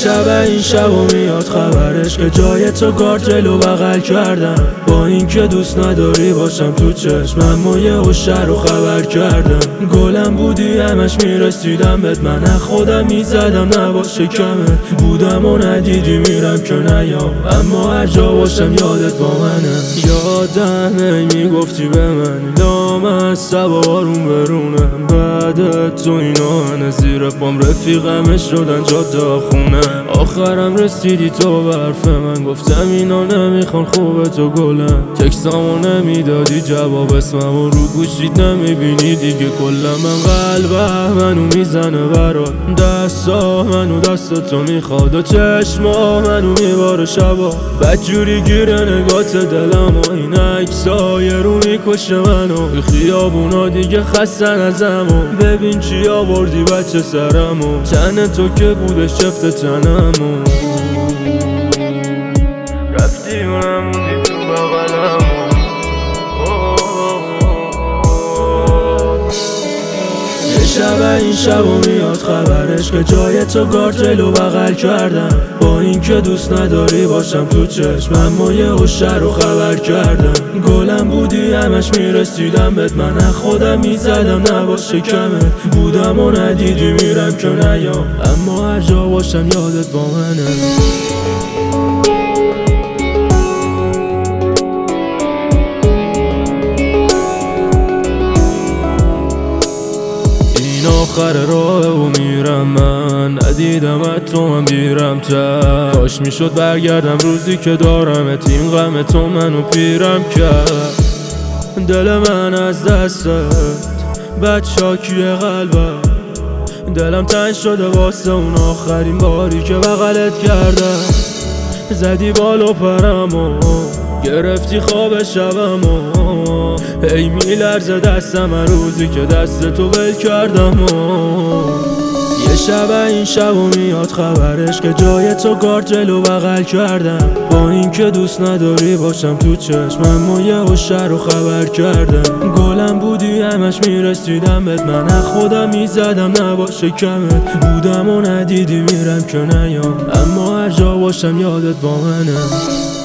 شب این شب و میاد خبرش که جای تو کارتلو بغل کردم. با اینکه دوست نداری باشم تو چشم، اما یه هوشر رو خبر کردم. گلم بودی همش میرسیدم بهت، من خودم میزدم نباشه کمت. بودم و ندیدی میرم که نیام، اما هر جا باشم یادت با منه. یادم میگفتی به من لامصب آروم برونم، بعد تو اینا زیر پام رفیقمش شدن جاده خونه. آخرم رسیدی تو به حرف من، گفتم اینا نمیخوان خوبه تو گلم. تکسامو نمیدادی جواب اسممو رو گوشید نمیبینی دیگه کلم. من قلبم منو میزنه برات، دستا منو دست تو میخواد و چشما منو میباره شبا. بدجوری گیره نگات دلم و این عکسای رو میکشه منو. خیابونا دیگه خستن ازمو، ببین چی آوردی بچه سرمو. تن تو که بودش چفت تنمو، رفتی و نموندی تو بغلمو. یه شب این شب و میاد خبرش که جای تو کارتلو بغل کردم. با اینکه دوست نداری باشم تو چشم، اما یه هوشر رو خبر کردم. گلم بودی همش میرسیدم بهت، من خودم میزدم نباشه کمت. بودم و ندیدی میرم که نیام، اما هر جا باشم یادت با منه. آخر راه و میرم من، ندیدم تو من بیرم تر. کاش میشد برگردم روزی که دارم این غم تو منو پیرم کرد. دل من از دستت بد شاکی قلبم، دلم تنگ شده واسه اون آخرین باری که بغلت کردم. زدی بالا پرمو، گرفتی خواب شبمو. ای میلرزه دستم روزی که دست تو ول کردم. یه شب این شب و میاد خبرش که جای تو کارتلو بغل کردم. با اینکه دوست نداری باشم تو چشم، اما یه هوشر رو خبر کردم. گلم بودی همش میرسیدم بهت، من خودم میزدم نباشه کمت. بودم و ندیدی میرم که نیام، اما هر جا باشم یادت با منه.